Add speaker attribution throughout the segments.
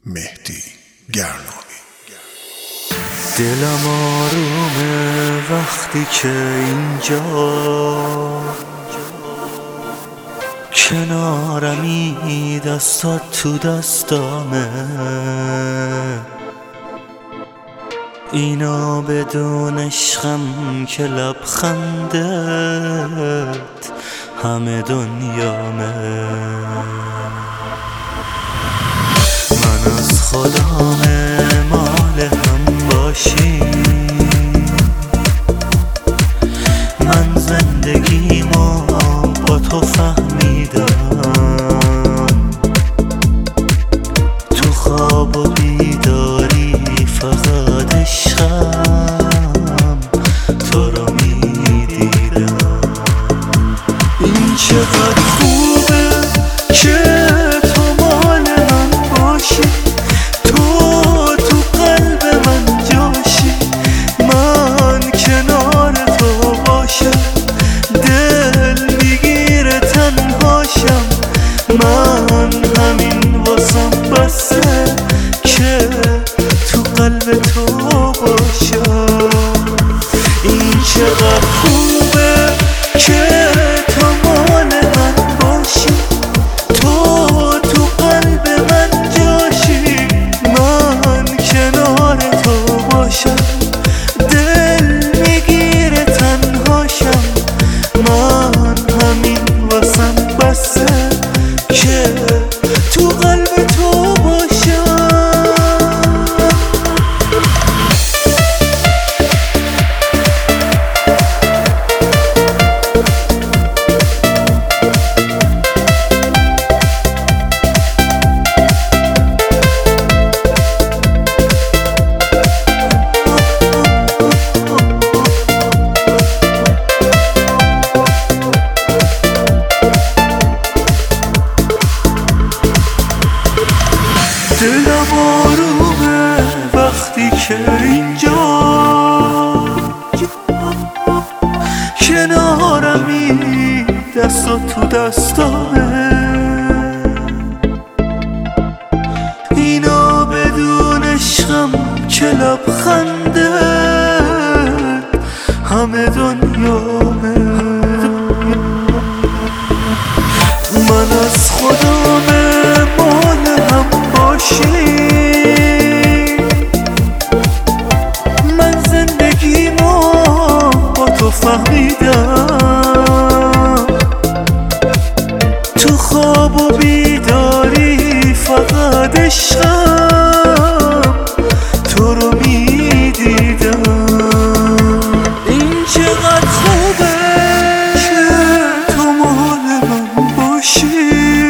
Speaker 1: مهدی گرناوی.
Speaker 2: دلم آرومه وقتی که اینجا کنارمی، دستات تو دستامه، اینا بدون عشقم که لبخندت همه دنیامه. من از خدام مال هم باشی، من زندگیمو با تو فهمیدم، تو خواب و بیداری فقط عشقم تو رو میدیدم. این چقدر خوبه که تو مال من باشی، تو قلب من جاشی، من کنار تو باشم، دل میگیره تنهاشم، من همین واسم بسه که تو قلب تو باشم. این چقدر خوبه که تو مال من باشی، تو قلب من جاشی، من کنار تو باشم، دل میگیره تنهاشم، من همین واسم بسه که تو قلب تو باشم. دلم آرومه وقتی که اینجا کنارمی، دستات تو دستامه، اینا بدون عشقم که لبخنده همه دنیامه. من از خدام مال هم باشی، من زندگیمو با تو فهمیدم، تو خواب و بیداری فقط عشقم تو رو میدیدم. این چقدر خوبه که تو مال من باشی،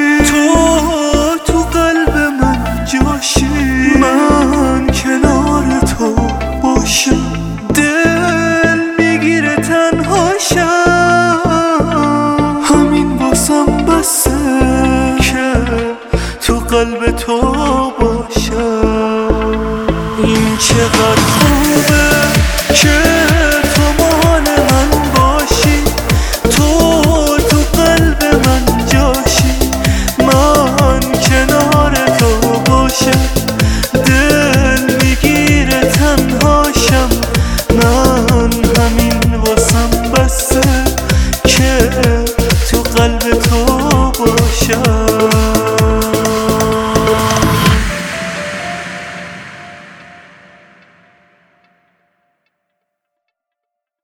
Speaker 2: تو قلب من جاشی، من کنار تو باشم، دل میگیره تنهاشم، همین واسم بسه که تو قلب تو باشم. این چقدر خوبه که